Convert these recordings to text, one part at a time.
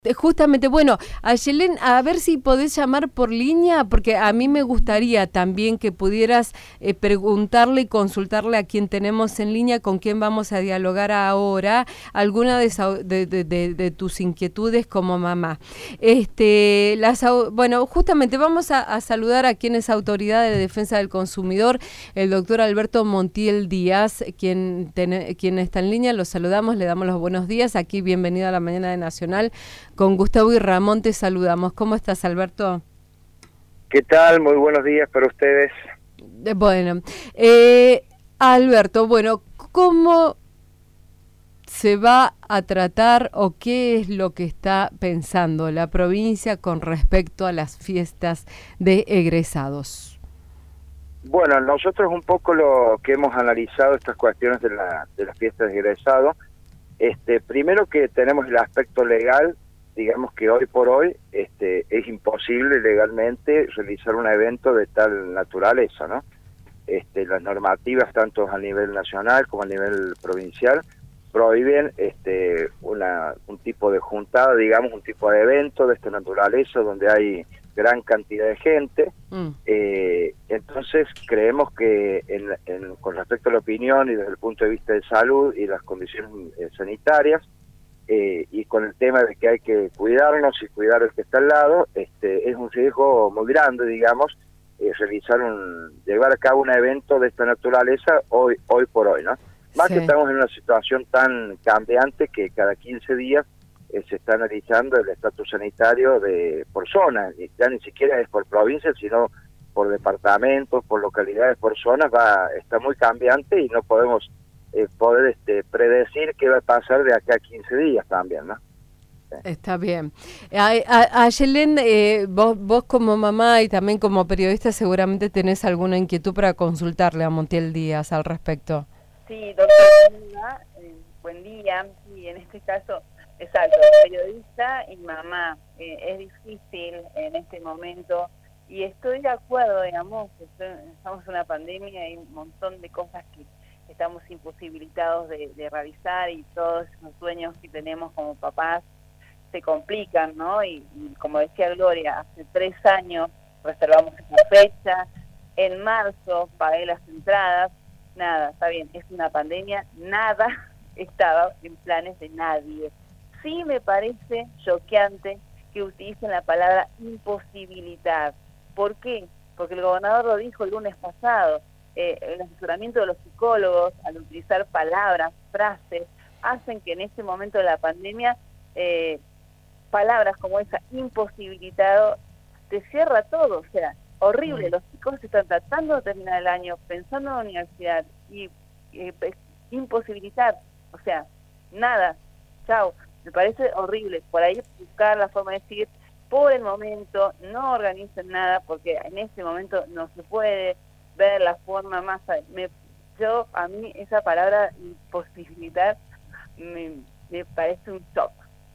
Justamente, bueno, Ayelen, a ver si podés llamar por línea, porque a mí me gustaría también que pudieras preguntarle y consultarle a quien tenemos en línea, con quien vamos a dialogar ahora, alguna de tus inquietudes como mamá. Bueno, justamente vamos a saludar a quien es autoridad de defensa del consumidor, el doctor Alberto Montiel Díaz, quien está en línea. Los saludamos, le damos los buenos días. Aquí, bienvenido a la Mañana de Nacional. Con Gustavo y Ramón te saludamos. ¿Cómo estás, Alberto? ¿Qué tal? Muy buenos días para ustedes. Bueno, Alberto, bueno, ¿cómo se va a tratar o qué es lo que está pensando la provincia con respecto a las fiestas de egresados? Bueno, nosotros un poco lo que hemos analizado estas cuestiones de las fiestas de egresados, primero que tenemos el aspecto legal. Digamos que hoy por hoy es imposible legalmente realizar un evento de tal naturaleza, ¿no? Las normativas, tanto a nivel nacional como a nivel provincial, prohíben un tipo de juntada, digamos, un tipo de evento de esta naturaleza donde hay gran cantidad de gente. Entonces creemos que con respecto a la opinión y desde el punto de vista de salud y las condiciones sanitarias, y con el tema de que hay que cuidarnos y cuidar el que está al lado, es un riesgo muy grande, digamos, llevar a cabo un evento de esta naturaleza hoy por hoy, ¿no? Más Sí. que estamos en una situación tan cambiante que cada 15 días se está analizando el estatus sanitario por zona, y ya ni siquiera es por provincia, sino por departamentos, por localidades, por zonas, está muy cambiante y no podemos poder predecir qué va a pasar de acá a 15 días también, ¿no? Está bien. Ayelen, vos como mamá y también como periodista seguramente tenés alguna inquietud para consultarle a Montiel Díaz al respecto. Sí, doctora, buen día. Y en este caso, exacto, periodista y mamá. Es difícil en este momento y estoy de acuerdo, digamos, estamos en una pandemia y un montón de cosas que estamos imposibilitados de realizar y todos los sueños que tenemos como papás se complican, ¿no? Y como decía Gloria, hace 3 años reservamos esa fecha, en marzo pagué las entradas, nada, está bien, es una pandemia, nada estaba en planes de nadie. Sí me parece choqueante que utilicen la palabra imposibilitar. ¿Por qué? Porque el gobernador lo dijo el lunes pasado. El asesoramiento de los psicólogos, al utilizar palabras, frases, hacen que en este momento de la pandemia palabras como esa, imposibilitado, te cierra todo. O sea, horrible. Los chicos están tratando de terminar el año, pensando en la universidad y imposibilitar, o sea, nada, chao. Me parece horrible. Por ahí buscar la forma de decir, por el momento no organicen nada porque en este momento no se puede ver la forma más... a mí esa palabra imposibilitar me parece un shock.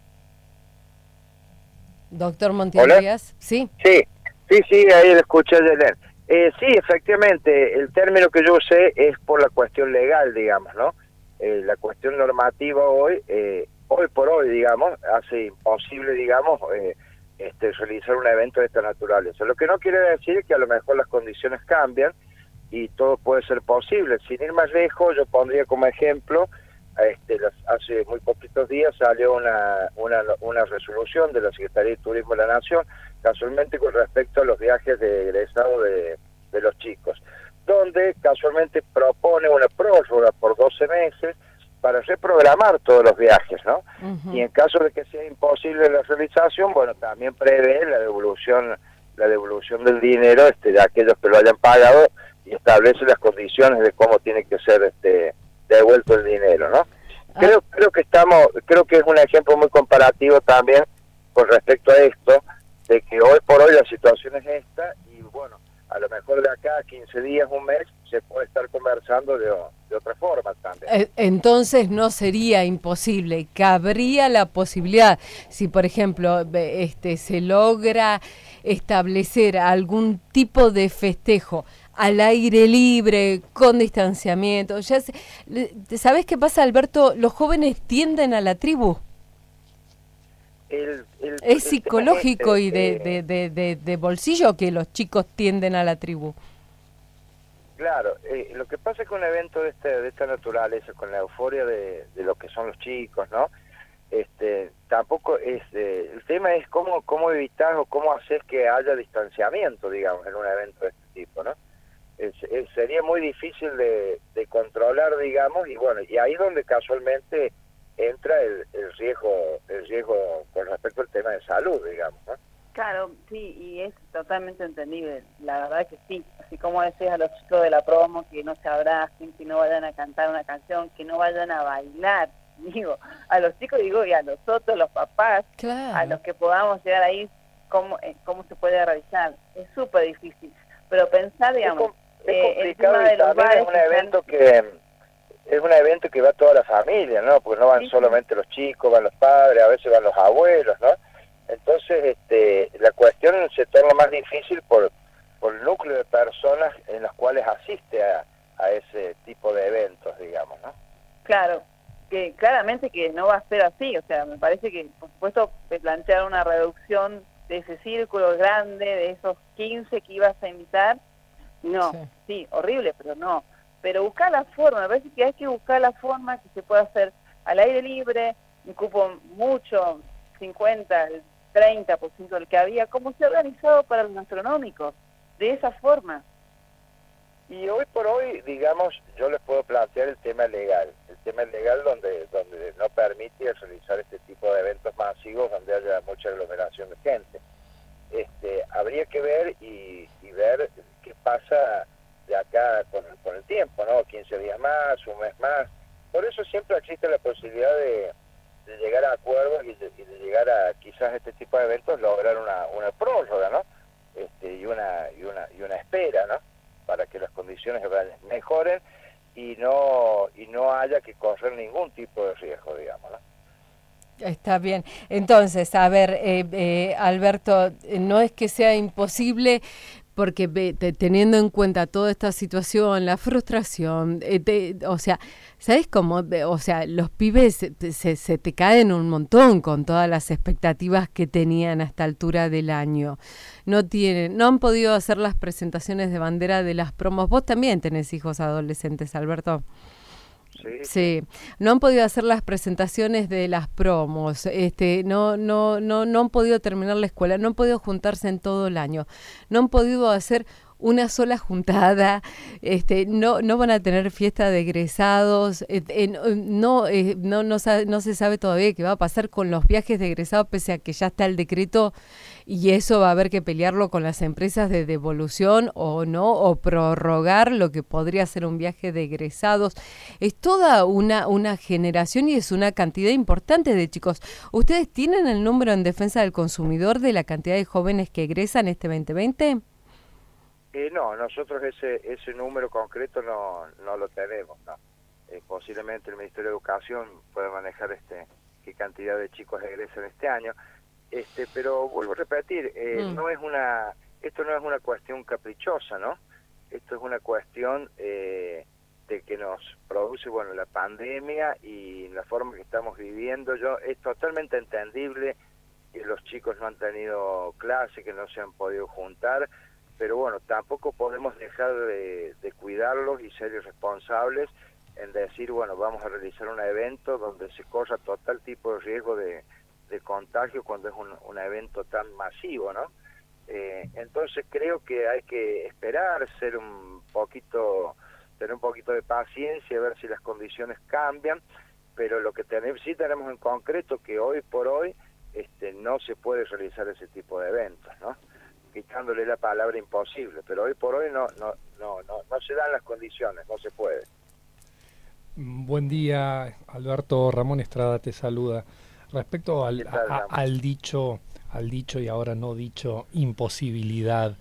Doctor Montiel Díaz, ¿sí? Sí, ahí lo escuché de leer. Sí, efectivamente, el término que yo usé es por la cuestión legal, digamos, ¿no? La cuestión normativa hoy por hoy, digamos, hace imposible, digamos, realizar un evento de esta naturaleza. Lo que no quiere decir que a lo mejor las condiciones cambian y todo puede ser posible. Sin ir más lejos, yo pondría como ejemplo, hace muy poquitos días salió una resolución de la Secretaría de Turismo de la Nación, casualmente con respecto a los viajes de egresado de los chicos, donde casualmente propone una prórroga por 12 meses para reprogramar todos los viajes, ¿no? Y en caso de que sea imposible la realización, bueno, también prevé la devolución del dinero de aquellos que lo hayan pagado y establece las condiciones de cómo tiene que ser devuelto el dinero, ¿no? Creo que es un ejemplo muy comparativo también con respecto a esto, de que hoy por hoy la situación es esta y bueno, a lo mejor de acá a 15 días, un mes, se puede estar conversando de otra forma también. Entonces no sería imposible, cabría la posibilidad, si por ejemplo se logra establecer algún tipo de festejo al aire libre, con distanciamiento. ¿Sabés qué pasa, Alberto? Los jóvenes tienden a la tribu. Es psicológico y este, de bolsillo que los chicos tienden a la tribu. Claro, lo que pasa con un evento de esta naturaleza, con la euforia de lo que son los chicos, ¿no? Tampoco es, el tema es cómo evitar o cómo hacer que haya distanciamiento, digamos, en un evento de este tipo, ¿no? Sería muy difícil de controlar, digamos, y bueno, y ahí es donde casualmente entra el riesgo con respecto al tema de salud, digamos, ¿no? Claro, sí, y es totalmente entendible, la verdad que sí. Así como decías a los chicos de la promo, que no se abracen, que no vayan a cantar una canción, que no vayan a bailar, digo, a los chicos digo, y a nosotros, los papás, Claro. a los que podamos llegar ahí, cómo se puede realizar. Es súper difícil, pero pensar, digamos, es complicado encima de y los también bares es un evento que va toda la familia, ¿no? Porque no van sí, solamente los chicos, van los padres, a veces van los abuelos, ¿no? Entonces, la cuestión se torna más difícil por el núcleo de personas en las cuales asiste a ese tipo de eventos, digamos, ¿no? Claro, que claramente que no va a ser así, o sea, me parece que, por supuesto, plantear una reducción de ese círculo grande, de esos 15 que ibas a invitar, no, sí, horrible, pero no. Pero buscar la forma, me parece que hay que buscar la forma que se pueda hacer al aire libre, un cupo mucho, 50, el 30% del que había, como se ha organizado para los gastronómicos, de esa forma. Y hoy por hoy, digamos, yo les puedo plantear el tema legal donde no permite realizar este tipo de eventos masivos donde haya mucha aglomeración de gente. Habría que ver y ver qué pasa de acá con el tiempo, ¿no? 15 días más, un mes más. Por eso siempre existe la posibilidad de llegar a acuerdos y de llegar a quizás este tipo de eventos lograr una prórroga, ¿no? Y una espera, ¿no? Para que las condiciones mejoren y no haya que correr ningún tipo de riesgo, digamos, ¿no? Está bien. Entonces, a ver, Alberto, no es que sea imposible, porque teniendo en cuenta toda esta situación, la frustración, o sea, ¿sabes cómo? O sea, los pibes se te caen un montón con todas las expectativas que tenían a esta altura del año. No han podido hacer las presentaciones de bandera de las promos. Vos también tenés hijos adolescentes, Alberto. Sí, no han podido hacer las presentaciones de las promos, no han podido terminar la escuela, no han podido juntarse en todo el año, no han podido hacer una sola juntada, no van a tener fiesta de egresados, no se sabe todavía qué va a pasar con los viajes de egresados, pese a que ya está el decreto y eso va a haber que pelearlo con las empresas de devolución o no, o prorrogar lo que podría ser un viaje de egresados. Es toda una generación y es una cantidad importante de chicos. ¿Ustedes tienen el número en defensa del consumidor de la cantidad de jóvenes que egresan este 2020? No, nosotros ese número concreto no lo tenemos, ¿no? Posiblemente el Ministerio de Educación pueda manejar qué cantidad de chicos egresan este año, pero vuelvo a repetir, esto no es una cuestión caprichosa, ¿no? Esto es una cuestión de que nos produce, bueno, la pandemia y la forma que estamos viviendo. Es totalmente entendible que los chicos no han tenido clase, que no se han podido juntar, pero bueno, tampoco podemos dejar de cuidarlos y ser irresponsables en decir, bueno, vamos a realizar un evento donde se corra total tipo de riesgo de contagio cuando es un evento tan masivo, ¿no? Entonces creo que hay que esperar, tener un poquito de paciencia, ver si las condiciones cambian, pero lo que sí tenemos en concreto que hoy por hoy no se puede realizar ese tipo de eventos, ¿no? Quitándole la palabra imposible, pero hoy por hoy no se dan las condiciones, no se puede. Buen día, Alberto. Ramón Estrada te saluda. Respecto al dicho y ahora no dicho imposibilidad,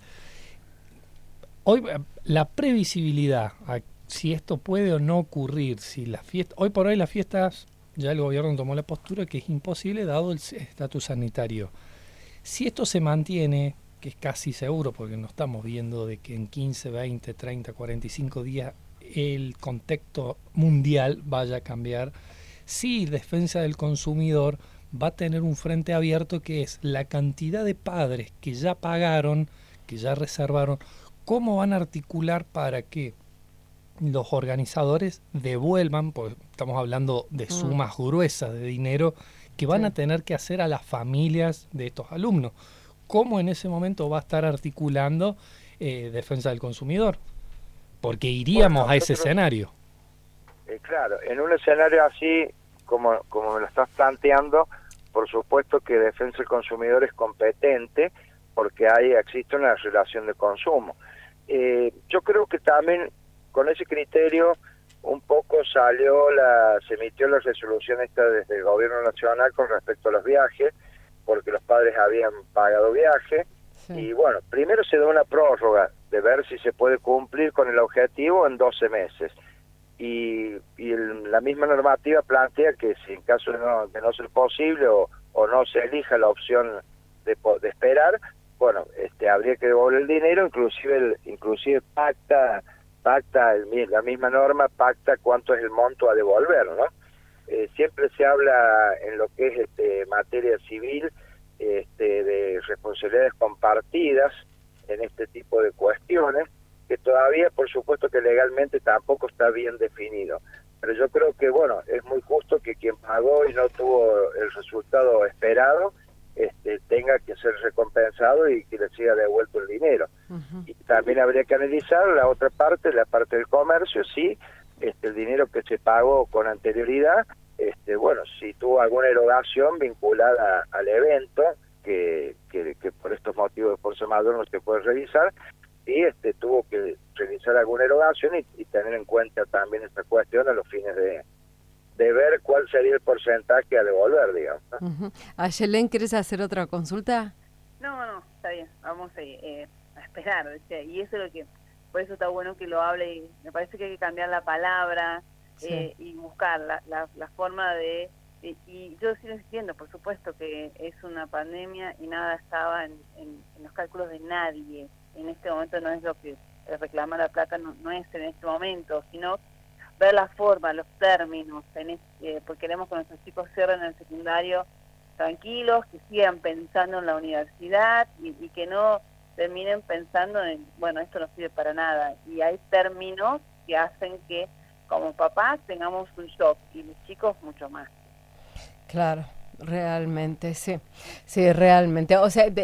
hoy la previsibilidad, si esto puede o no ocurrir, si hoy por hoy las fiestas, ya el gobierno tomó la postura que es imposible dado el estatus sanitario. Si esto se mantiene, que es casi seguro porque no estamos viendo de que en 15, 20, 30, 45 días el contexto mundial vaya a cambiar, sí, defensa del consumidor va a tener un frente abierto que es la cantidad de padres que ya pagaron, que ya reservaron, cómo van a articular para que los organizadores devuelvan, porque estamos hablando de sumas gruesas de dinero que van a tener que hacer a las familias de estos alumnos. ¿Cómo en ese momento va a estar articulando Defensa del Consumidor? Porque iríamos a ese escenario. Claro, en un escenario así, como me lo estás planteando, por supuesto que Defensa del Consumidor es competente porque existe una relación de consumo. Yo creo que también con ese criterio un poco se emitió la resolución esta desde el Gobierno Nacional con respecto a los viajes, porque los padres habían pagado viaje, y bueno, primero se da una prórroga de ver si se puede cumplir con el objetivo en 12 meses. Y la misma normativa plantea que si en caso de no ser posible o no se elija la opción de esperar, bueno, habría que devolver el dinero, inclusive pacta la misma norma, pacta cuánto es el monto a devolver, ¿no? Siempre se habla en lo que es materia civil de responsabilidades compartidas en este tipo de cuestiones, que todavía, por supuesto que legalmente tampoco está bien definido. Pero yo creo que, bueno, es muy justo que quien pagó y no tuvo el resultado esperado, tenga que ser recompensado y que le siga devuelto el dinero. Y también habría que analizar la otra parte, la parte del comercio, si el dinero que se pagó con anterioridad, bueno, si tuvo alguna erogación vinculada al evento, que por estos motivos de fuerza mayor no se puede revisar, y tuvo que realizar alguna erogación y tener en cuenta también esta cuestión a los fines de ver cuál sería el porcentaje a devolver, digamos, ¿no? Ayelen, ¿quieres hacer otra consulta? No, está bien, vamos a esperar, y eso es lo que, por eso está bueno que lo hable, y me parece que hay que cambiar la palabra, y buscar la forma de, y yo sigo insistiendo, por supuesto que es una pandemia y nada estaba en los cálculos de nadie. En este momento no es lo que reclama la placa, no es en este momento, sino ver la forma, los términos, porque queremos que nuestros chicos cierren el secundario tranquilos, que sigan pensando en la universidad y que no terminen pensando en, bueno, esto no sirve para nada. Y hay términos que hacen que como papás tengamos un shock y los chicos mucho más. Claro. Realmente, sí, realmente. O sea,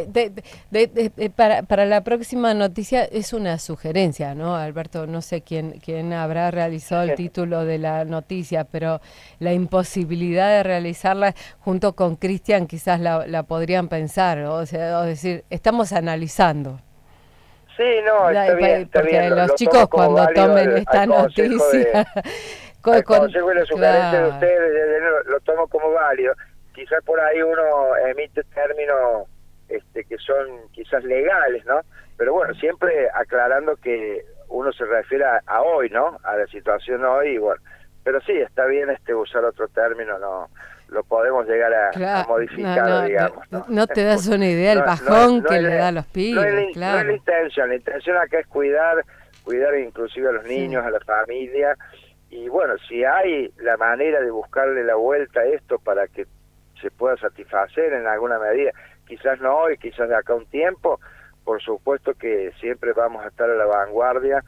para la próxima noticia es una sugerencia, ¿no, Alberto? No sé quién habrá realizado el título de la noticia, pero la imposibilidad de realizarla junto con Cristian quizás la podrían pensar, o sea, decir, estamos analizando. Sí, no, está bien, porque los chicos cuando tomen esta noticia... El consejo y la sugerencia de ustedes lo tomo como válido. Quizás por ahí uno emite términos que son quizás legales, ¿no? Pero bueno, siempre aclarando que uno se refiere a hoy, ¿no? A la situación hoy, y bueno. Pero sí, está bien usar otro término, no lo podemos llegar a modificar, digamos. No te das una idea del bajón que le da a los pibes, claro. No es la intención acá es cuidar inclusive a los niños, a la familia, y bueno, si hay la manera de buscarle la vuelta a esto para que se pueda satisfacer en alguna medida, quizás no hoy, quizás de acá a un tiempo, por supuesto que siempre vamos a estar a la vanguardia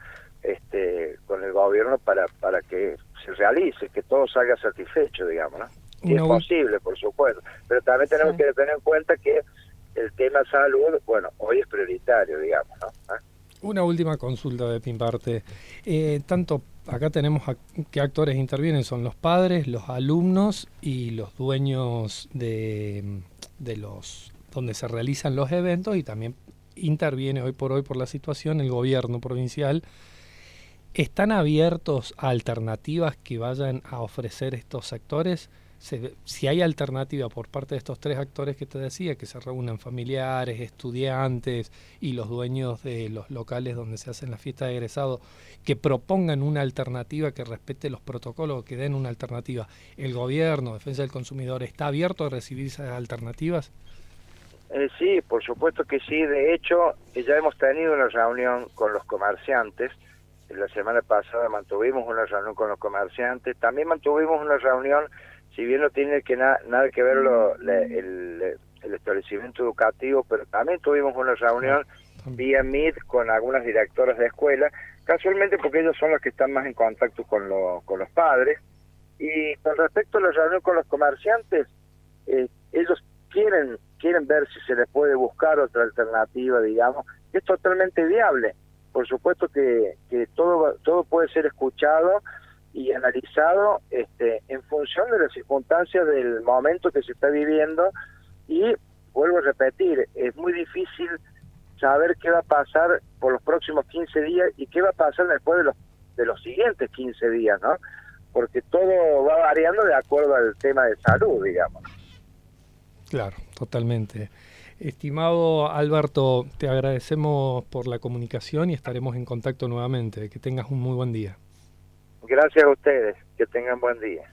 con el gobierno para que se realice, que todo salga satisfecho, digamos, ¿no? Y es posible, por supuesto, pero también tenemos que tener en cuenta que el tema salud, bueno, hoy es prioritario, digamos, ¿no? Una última consulta de mi parte. Tanto acá tenemos qué actores intervienen, son los padres, los alumnos y los dueños de los donde se realizan los eventos, y también interviene hoy por la situación el gobierno provincial. ¿Están abiertos a alternativas que vayan a ofrecer estos sectores? Si hay alternativa por parte de estos tres actores que te decía, que se reúnan familiares, estudiantes y los dueños de los locales donde se hacen las fiestas de egresado, que propongan una alternativa que respete los protocolos, que den una alternativa, ¿el gobierno, Defensa del Consumidor, está abierto a recibir esas alternativas? Sí, por supuesto que sí. De hecho, ya hemos tenido una reunión con los comerciantes. La semana pasada mantuvimos una reunión con los comerciantes. También mantuvimos una reunión si bien no tiene nada que ver el establecimiento educativo, pero también tuvimos una reunión vía Meet con algunas directoras de escuela, casualmente porque ellos son los que están más en contacto con los padres. Y con respecto a la reunión con los comerciantes, ellos quieren ver si se les puede buscar otra alternativa, digamos, que es totalmente viable. Por supuesto que todo puede ser escuchado y analizado en función de las circunstancias del momento que se está viviendo, y vuelvo a repetir, es muy difícil saber qué va a pasar por los próximos 15 días y qué va a pasar después de los siguientes 15 días, ¿no? Porque todo va variando de acuerdo al tema de salud, digamos. Claro, totalmente. Estimado Alberto, te agradecemos por la comunicación y estaremos en contacto nuevamente. Que tengas un muy buen día. Gracias a ustedes, que tengan buen día.